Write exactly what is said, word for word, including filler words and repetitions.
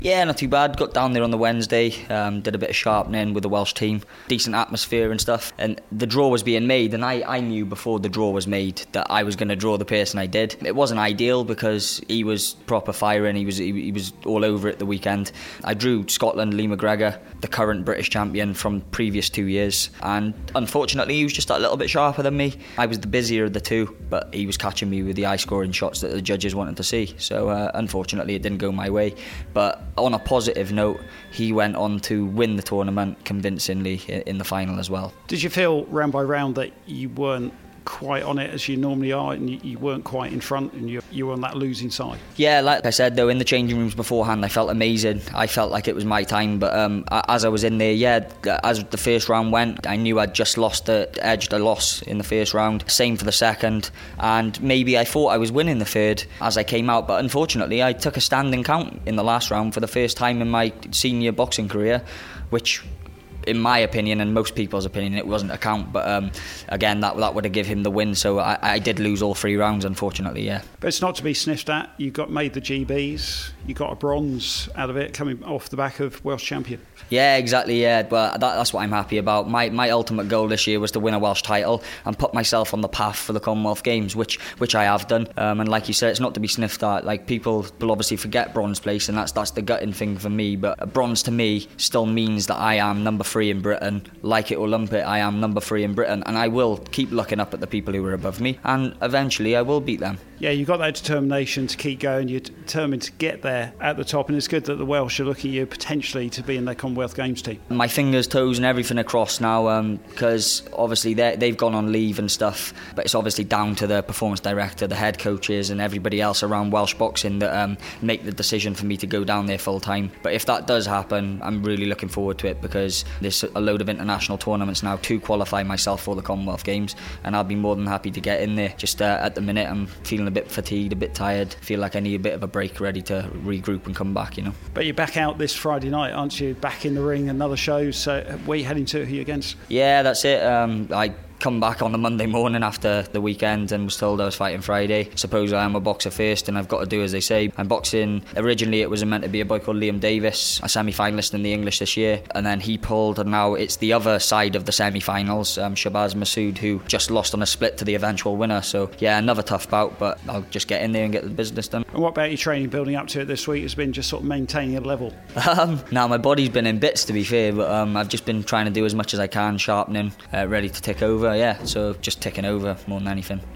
Yeah, not too bad. Got down there on the Wednesday, um, did a bit of sharpening with the Welsh team, decent atmosphere and stuff. And the draw was being made, and I, I knew before the draw was made that I was going to draw the person I did. It wasn't ideal because he was proper firing. He was he, he was all over it the weekend. I drew Scotland, Lee McGregor, the current British champion from previous two years, and unfortunately he was just a little bit sharper than me. I was the busier of the two, but he was catching me with the high-scoring shots that the judges wanted to see. So uh, unfortunately it didn't go my way, but on a positive note, he went on to win the tournament convincingly in the final as well. Did you feel round by round that you weren't quite on it as you normally are, and you, you weren't quite in front, and you, you were on that losing side? Yeah, like I said though, in the changing rooms beforehand I felt amazing. I felt like it was my time, but um, as I was in there, yeah, as the first round went, I knew I'd just lost the edged a loss in the first round. Same for the second, and maybe I thought I was winning the third as I came out, but unfortunately I took a standing count in the last round for the first time in my senior boxing career, which, in my opinion and most people's opinion, it wasn't a count, but um, again that that would have given him the win. So I, I did lose all three rounds, unfortunately. Yeah, but it's not to be sniffed at. You got made the G Bs, you got a bronze out of it, coming off the back of Welsh champion. Yeah, exactly. Yeah, but that, that's what I'm happy about. My my ultimate goal this year was to win a Welsh title and put myself on the path for the Commonwealth Games, which which I have done. Um, and like you said, it's not to be sniffed at. Like, people will obviously forget bronze place, and that's that's the gutting thing for me. But a bronze to me still means that I am number three in Britain. Like it or lump it, I am number three in Britain, and I will keep looking up at the people who are above me, and eventually I will beat them. Yeah, you've got that determination to keep going. You're determined to get there at the top, and it's good that the Welsh are looking at you potentially to be in their Commonwealth Games team. My fingers, toes and everything are crossed now, because um, obviously they've gone on leave and stuff, but it's obviously down to the performance director, the head coaches and everybody else around Welsh boxing that um, make the decision for me to go down there full time. But if that does happen, I'm really looking forward to it, because there's a load of international tournaments now to qualify myself for the Commonwealth Games, and I'll be more than happy to get in there. Just uh, at the minute I'm feeling a bit fatigued, a bit tired, feel like I need a bit of a break, ready to regroup and come back, you know. But you're back out this Friday night, aren't you? Back in the ring, another show. So where are you heading to? Who are you against? Yeah, that's it. Um, I come back on the Monday morning after the weekend and was told I was fighting Friday. Suppose I am a boxer first, and I've got to do as they say. I'm boxing, originally it was meant to be a boy called Liam Davis, a semi-finalist in the English this year, and then he pulled, and now it's the other side of the semi-finals, um, Shabazz Masood, who just lost on a split to the eventual winner. So yeah, another tough bout, but I'll just get in there and get the business done. And what about your training building up to it this week? Has been just sort of maintaining a level? Um, now my body's been in bits, to be fair, but um, I've just been trying to do as much as I can, sharpening, uh, ready to tick over. Yeah, so just ticking over more than anything.